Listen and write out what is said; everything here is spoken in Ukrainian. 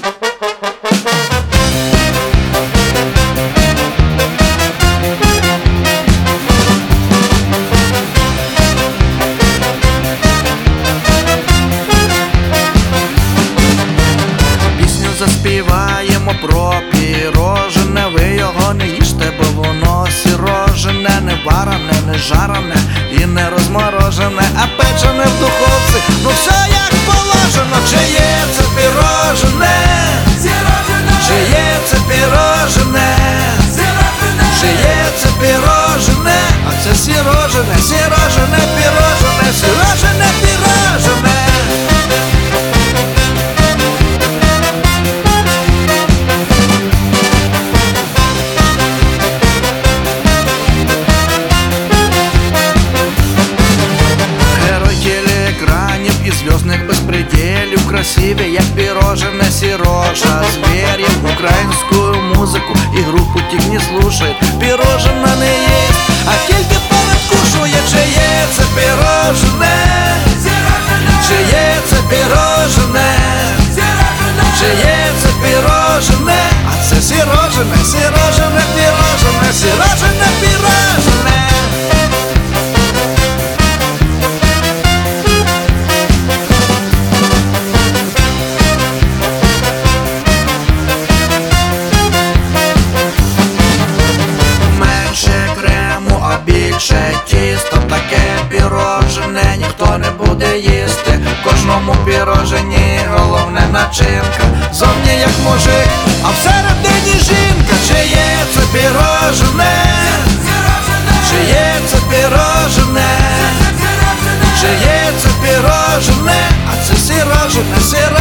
Заспіваємо про пірожене, ви його не їжте, бо воно сірожене, не варене, не жарене і не розморожене, а печене в духовці, ну все як положено. Чи є це пірожене? Чи є це пірожене? Чи є це пірожене? А це сірожене, сірожене, пірожене, сірожене, пірожене. Звездных беспределів, красиві, як пірожене Сережа. Зверів українську музику і групу тік не слушает. Пірожене не їсть, а тільки передкушує. Чи є це пірожене? Чи є це пірожене? Чи є це пірожене? А це сірожене, сірожене, пірожене, сірожене, пірожене. Більше тісто, таке пірожене ніхто не буде їсти. В кожному пірожені головне начинка. Зовні як мужик, а всередині жінка. Чи є це пірожене? Чи є це пірожене? Чи є це пірожене? А це сірожене, сірожене.